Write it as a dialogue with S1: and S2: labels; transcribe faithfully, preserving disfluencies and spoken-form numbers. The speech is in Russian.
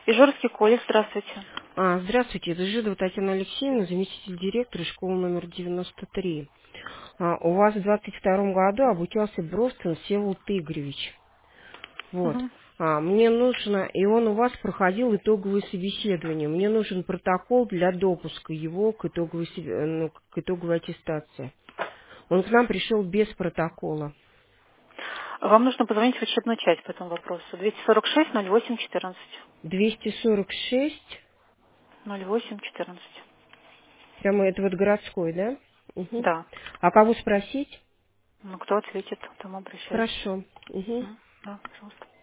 S1: Ижорский колледж, здравствуйте.
S2: А, здравствуйте, это Жидова Татьяна Алексеевна, заместитель директора школы номер девяносто три. А, у вас в двадцать втором году обучался Бростон Всеволод Игоревич. Вот.
S1: Мгм.
S2: А, мне нужно, и он у вас проходил итоговое собеседование. Мне нужен протокол для допуска его к итоговой, себе- ну, к итоговой аттестации. Он к нам пришел без протокола.
S1: Вам нужно позвонить в учебную часть по этому вопросу. двести сорок шесть ноль восемь четырнадцать.
S2: двести сорок шесть,
S1: ноль восемь четырнадцать.
S2: прямо это вот городской, да? Угу.
S1: Да.
S2: А кого спросить?
S1: Ну, кто ответит, тому обращайтесь.
S2: Хорошо. Угу.
S1: М, Да, пожалуйста.